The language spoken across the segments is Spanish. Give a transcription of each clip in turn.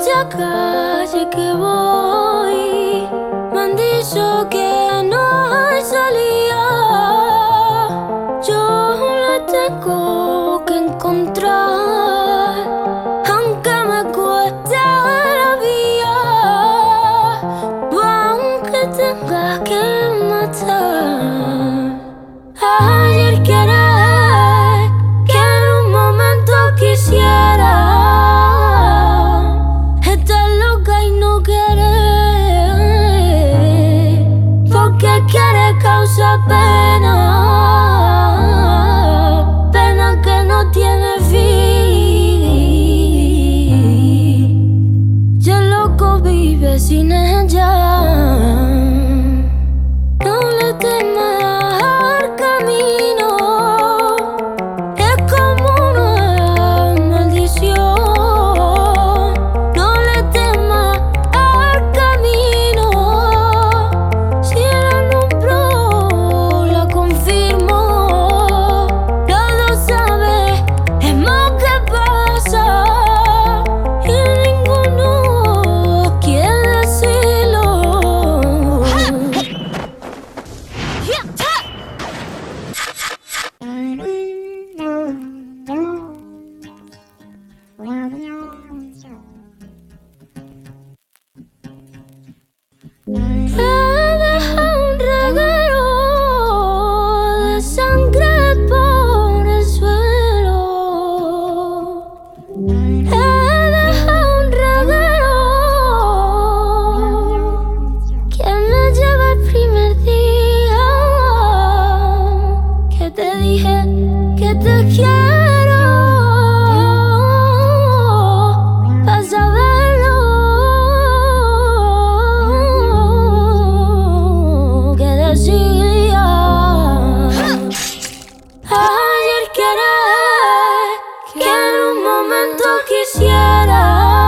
esta calle que voy, me han dicho que no hay salida. Yo la tengo que encontrar, aunque me cueste la vía, o aunque tenga que matar. Ayer querer que en un momento quisiera estar loca y no querer, porque quiere causar pena, pena que no tiene fin. Y el loco vive sin ella. No le temas al camino, es como una maldición. No le temas al camino, si la nombró, la confirmó. Todos sabemos qué pasa y ninguno quiere decirlo. He dejado un reguero de sangre por el suelo. He dejado un reguero que me lleva el primer día que te dije que te quiero. Vas a verlo, que decía. Ayer querer que en un momento quisiera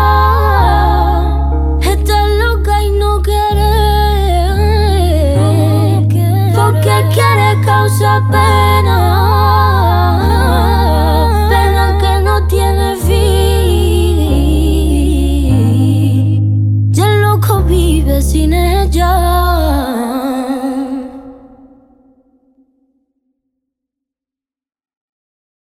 estar loca y no querer, porque quiere causar pena.